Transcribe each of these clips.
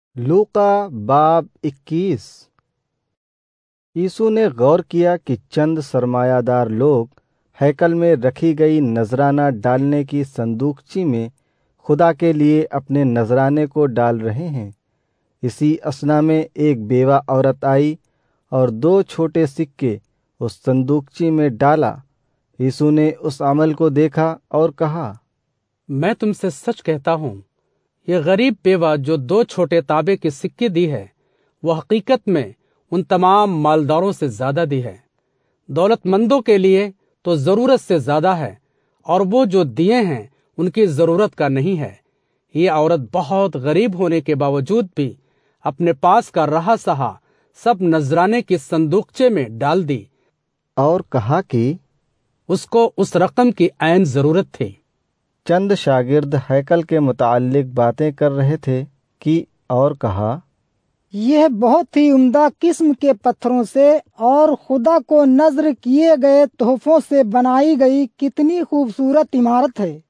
लूका बाब 21। यीशु ने गौर किया कि चंद सरमायादार लोग हैकल में रखी गई नजराना डालने की संदूकची में खुदा के लिए अपने नजराने को डाल रहे हैं। इसी असना में एक बेवा औरत आई और 2 छोटे सिक्के उस संदूकची में डाला। यीशु ने उस अमल को देखा और कहा, मैं तुमसे सच कहता हूँ, ये गरीब बेवा जो 2 छोटे तांबे के सिक्के दी है, वो हकीकत में उन तमाम मालदारों से ज्यादा दी है। दौलतमंदों के लिए तो जरूरत से ज्यादा है, और वो जो दिए हैं उनकी जरूरत का नहीं है। ये औरत बहुत गरीब होने के बावजूद भी अपने पास का रहा सहा सब नजराने की संदूकचे में डाल दी। और कहा कि उसको उस रकम की ऐन जरूरत थी। चंद शागिर्द हैकल के मुताल्लिक बातें कर रहे थे कि और कहा, यह बहुत ही उम्दा किस्म के पत्थरों से और खुदा को नज़र किए गए तोहफों से बनाई गई कितनी खूबसूरत इमारत है।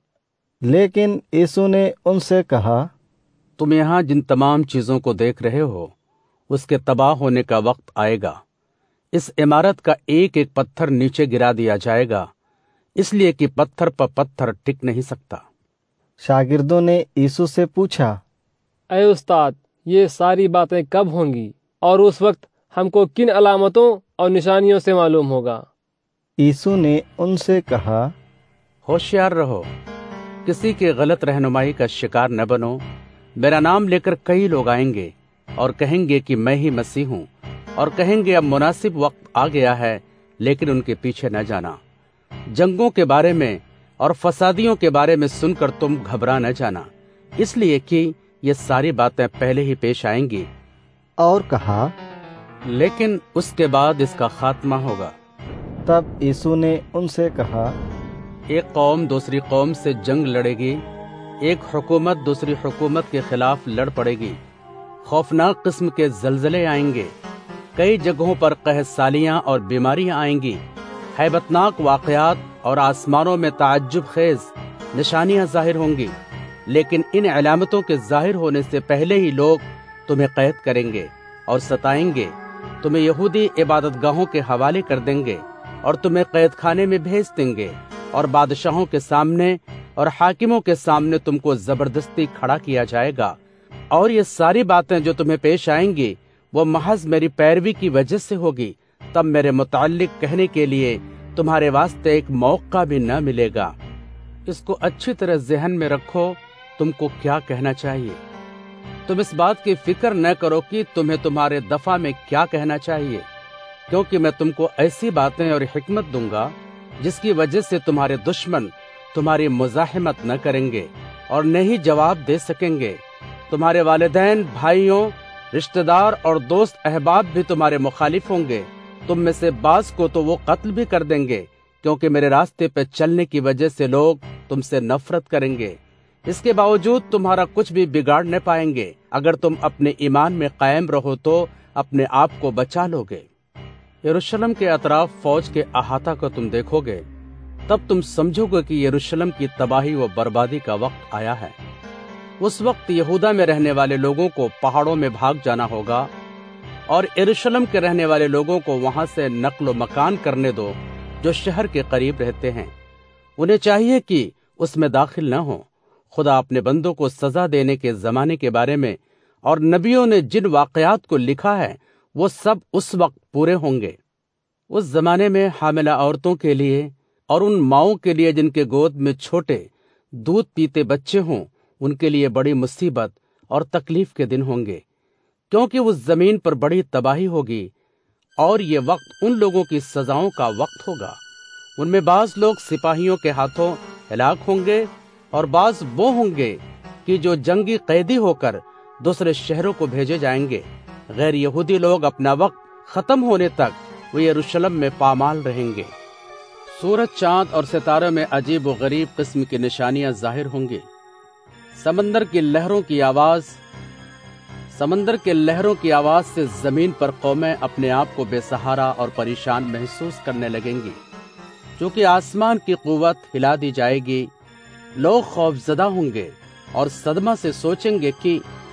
लेकिन यीशु ने उनसे कहा, तुम यहाँ जिन तमाम चीजों को देख रहे हो, उसके तबाह होने का वक्त आएगा। इस इमारत का एक एक पत्थर नीचे गिरा दिया जाएगा, इसलिए कि पत्थर पर पत्थर टिक नहीं सकता। शागिर्दों ने यीशु से पूछा, ऐ उस्ताद, ये सारी बातें कब होंगी और उस वक्त हमको किन अलामतों और निशानियों से मालूम होगा? यीशु ने उनसे कहा, होशियार रहो, किसी की गलत रहनुमाई का शिकार न बनो। मेरा नाम लेकर कई लोग आएंगे और कहेंगे कि मैं ही मसीह हूँ, और कहेंगे अब मुनासिब वक्त आ गया है, लेकिन उनके पीछे न जाना। जंगों के बारे में और फसादियों के बारे में सुनकर तुम घबरा न जाना, इसलिए कि ये सारी बातें पहले ही पेश आएंगी। और कहा, लेकिन उसके बाद इसका खात्मा होगा। तब यीशु ने उनसे कहा, एक कौम दूसरी कौम से जंग लड़ेगी, एक हुकूमत दूसरी हुकूमत के खिलाफ लड़ पड़ेगी। खौफनाक किस्म के जलजले आएंगे, कई जगहों पर कहसालियां और बीमारियां आएंगी, हैबतनाक वाक़यात और आसमानों में ताज्जुब खेज निशानियां जाहिर होंगी। लेकिन इन अलामतों के जाहिर होने से पहले ही लोग तुम्हें कैद करेंगे और सताएंगे, तुम्हें यहूदी इबादतगाहों के हवाले कर देंगे और तुम्हें कैद खाने में भेज देंगे, और बादशाहों के सामने और हाकिमों के सामने तुमको जबरदस्ती खड़ा किया जाएगा। और ये सारी बातें जो तुम्हें पेश आएंगी, वो महज मेरी पैरवी की वजह से होगी। तब मेरे मुताल्लिक कहने के लिए तुम्हारे वास्ते एक मौका भी न मिलेगा। इसको अच्छी तरह ज़हन में रखो, तुमको क्या कहना चाहिए। तुम इस बात की फिक्र न करो कि तुम्हें तुम्हारे दफा में क्या कहना चाहिए, क्योंकि मैं तुमको ऐसी बातें और हिकमत दूंगा जिसकी वजह से तुम्हारे दुश्मन तुम्हारी मुज़ाहिमत न करेंगे और न ही जवाब दे सकेंगे। तुम्हारे वालिदैन, भाइयों, रिश्तेदार और दोस्त अहबाब भी तुम्हारे मुखालिफ होंगे। तुम में से बास को तो वो कत्ल भी कर देंगे, क्योंकि मेरे रास्ते पर चलने की वजह से लोग तुमसे नफरत करेंगे। इसके बावजूद तुम्हारा कुछ भी बिगाड़ न पाएंगे। अगर तुम अपने ईमान में कायम रहो तो अपने आप को बचा लोगे। यरूशलेम के अतराफ फौज के अहाता को तुम देखोगे, तब तुम समझोगे कि यरूशलेम की तबाही व बर्बादी का वक्त आया है। उस वक्त यहूदा में रहने वाले लोगों को पहाड़ों में भाग जाना होगा, और यरूशलेम के रहने वाले लोगों को वहां से नक्ल मकान करने दो जो शहर के करीब रहते हैं। उन्हें चाहिए कि उसमें दाखिल न हो। खुदा अपने बंदों को सजा देने के जमाने के बारे में और नबियों ने जिन वाकयात को लिखा है, वो सब उस वक्त पूरे होंगे। उस जमाने में हामिला औरतों के लिए और उन माओं के लिए जिनके गोद में छोटे दूध पीते बच्चे हों, उनके लिए बड़ी मुसीबत और तकलीफ के दिन होंगे, क्योंकि उस जमीन पर बड़ी तबाही होगी। और ये वक्त उन लोगों की सजाओं का वक्त होगा। उनमें बाज लोग सिपाहियों के हाथों हलाक होंगे, और बाज वो होंगे कि जो जंगी कैदी होकर दूसरे शहरों को भेजे जाएंगे। गैर यहूदी लोग अपना वक्त खत्म होने तक वो यरूशलेम में पामाल रहेंगे। सूरज, चांद और सितारों में अजीब व गरीब किस्म की निशानियां जाहिर होंगी। समंदर की लहरों की आवाज से जमीन पर कौमें अपने आप को बेसहारा और परेशान महसूस करने लगेंगी, क्योंकि आसमान की कुव्वत हिला दी जाएगी। लोग खौफजदा होंगे और सदमा से सोचेंगे कि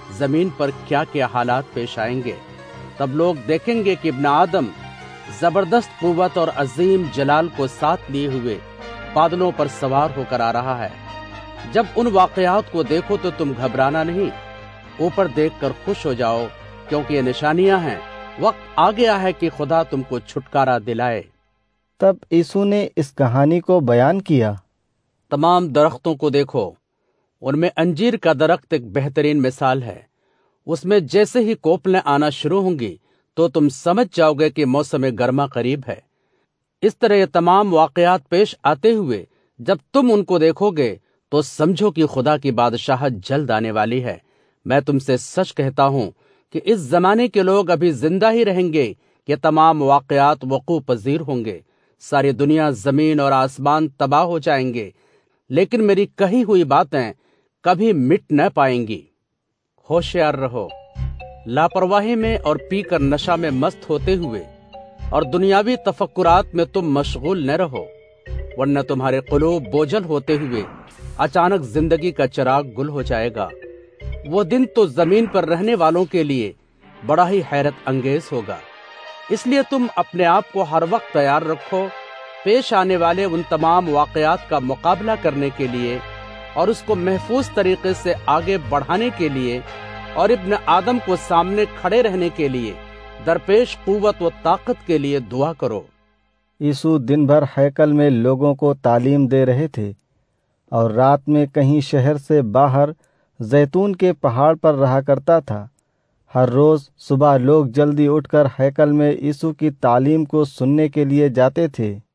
زمین پر کیا کیا حالات پیش آئیں گے۔ تب لوگ دیکھیں گے کہ ابن آدم زبردست قوت اور عظیم جلال کو ساتھ لیے ہوئے بادلوں پر سوار ہو کر آ رہا ہے۔ جب ان واقعات کو دیکھو تو تم گھبرانا نہیں، اوپر دیکھ کر خوش ہو جاؤ، کیونکہ یہ نشانیاں ہیں۔ وقت آ گیا ہے کہ خدا تم کو چھٹکارا دلائے۔ تب یسوع نے اس کہانی کو بیان کیا۔ تمام درختوں کو دیکھو، ان میں انجیر کا درخت ایک بہترین مثال ہے۔ اس میں جیسے ہی کوپلیں آنا شروع ہوں گی تو تم سمجھ جاؤ گے کہ موسم گرما قریب ہے۔ اس طرح یہ تمام واقعات پیش آتے ہوئے جب تم ان کو دیکھو گے تو سمجھو کہ خدا کی بادشاہت جلد آنے والی ہے۔ میں تم سے سچ کہتا ہوں کہ اس زمانے کے لوگ ابھی زندہ ہی رہیں گے کہ تمام واقعات وقوع پذیر ہوں گے۔ ساری دنیا، زمین اور آسمان تباہ ہو جائیں گے، لیکن میری کہی ہوئی باتیں کبھی مٹ نہ پائیں گی۔ ہوشیار رہو، لاپرواہی میں اور پی کر نشہ میں مست ہوتے ہوئے اور دنیاوی تفکرات میں تم مشغول نہ رہو، ورنہ تمہارے قلوب بوجھل ہوتے ہوئے اچانک زندگی کا چراغ گل ہو جائے گا۔ وہ دن تو زمین پر رہنے والوں کے لیے بڑا ہی حیرت انگیز ہوگا۔ اس لیے تم اپنے آپ کو ہر وقت تیار رکھو، پیش آنے والے ان تمام واقعات کا مقابلہ کرنے کے لیے اور اس کو محفوظ طریقے سے آگے بڑھانے کے لیے اور ابن آدم کو سامنے کھڑے رہنے کے لیے درپیش قوت و طاقت کے لیے دعا کرو۔ یسوع دن بھر ہیکل میں لوگوں کو تعلیم دے رہے تھے اور رات میں کہیں شہر سے باہر زیتون کے پہاڑ پر رہا کرتا تھا۔ ہر روز صبح لوگ جلدی اٹھ کر ہیکل میں یسوع کی تعلیم کو سننے کے لیے جاتے تھے۔